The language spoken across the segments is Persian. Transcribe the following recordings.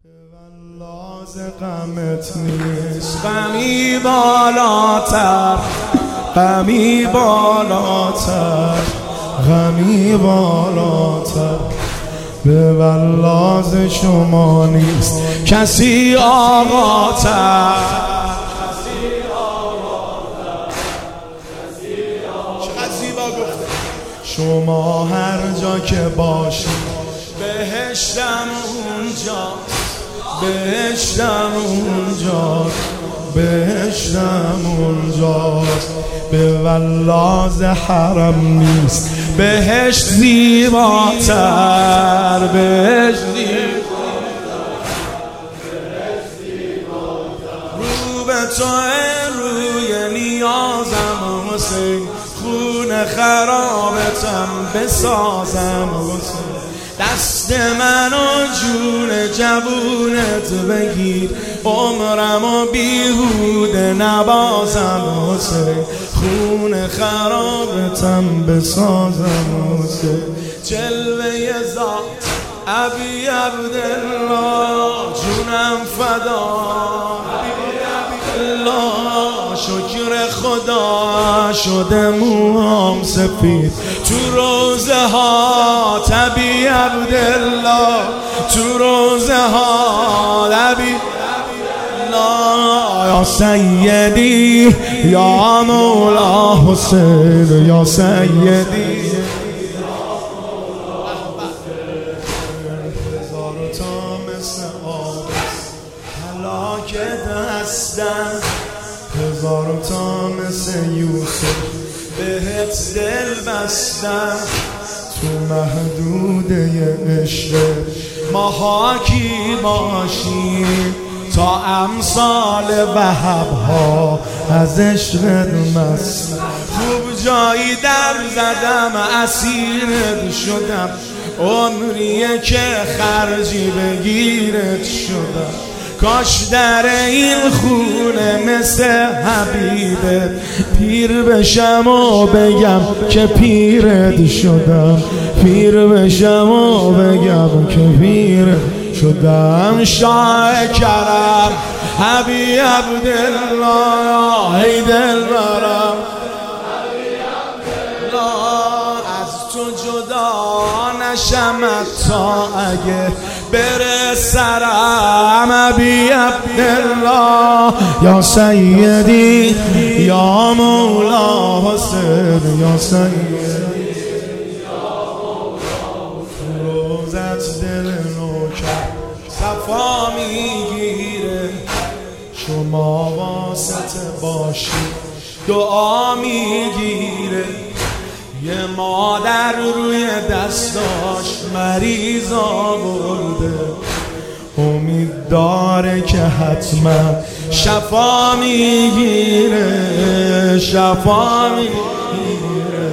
ولاز غمت نیست، غمی بالاتر، غمی بالاتر، غمی بالاتر. به ولاز شما نیست کسی آقاتر. چقدر زیبا گفته. شما هر جا که باشید بهشتم اونجا، بهشتم اونجا، بهشتم اونجا. به ولاز حرم نیست بهشت زیباتر، بهشت رو به تو روی نیازم حسین، خون خرابتم بسازم حسین. دست من و جون جوونت بگیر، عمرمو بیهوده نبازم حسین، خون خرابتم بسازم حسین. جلوه ذات ابی عبدالله، جونم فدا الله. شکر خدا شده موام سفید تو روزه ها ابی عبدالله، تو روزه ها ابی الله. یا سیدی یا مولا حسین، یا سیدی. هزار تا مثل آب هلاک دستم، هزار تا مثل یوسف بهت دل بستم. تو محدوده عشق ماهاکی باشیم، تا امثال وهب ها از عشقت مست. خوب جایی در زدم اسیرت شدم، عمریه که خرجی بگیرت شدم. کاش در این خونه مثل حبیبت پیر بشم و بگم که پیرت شدم، پیر بشم و بگم که پیرت شدم. شاه کرم ابی عبدالله، ای دلبرم از تو جدا نشم تا اگه بره سرم. ابی عبدالله یا سیدی یا مولا حسین، یا سیدی یا مولا. روزت دل نوکر صفا میگیره، شما واسطه باشید دعا میگیره. یه مادر روی دستاش مریض آورده، امید داره که حتما شفا میگیره، شفا میگیره.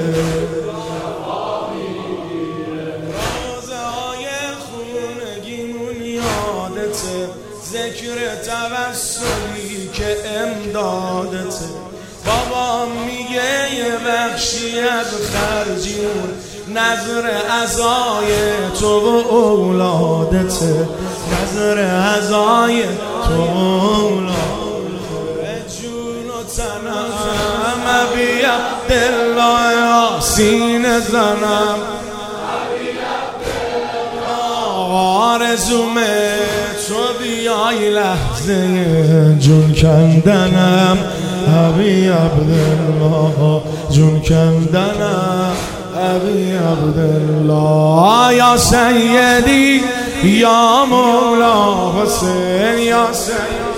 روزه های خونگیمون یادته، ذکر توسلی که امدادته. بابا میگه یه بخشی از خرجیمون نظر عزای تو و اولادته، نظر عزای تو و اولادته. جون و تنم ابی عبدالله، یا سینه زنم آرزومه تو بیای لحظه جون کندنم. ابی عبدالله جون کندنم، ابی عبدالله. یا سیدی یا مولا حسین، یا سیدی.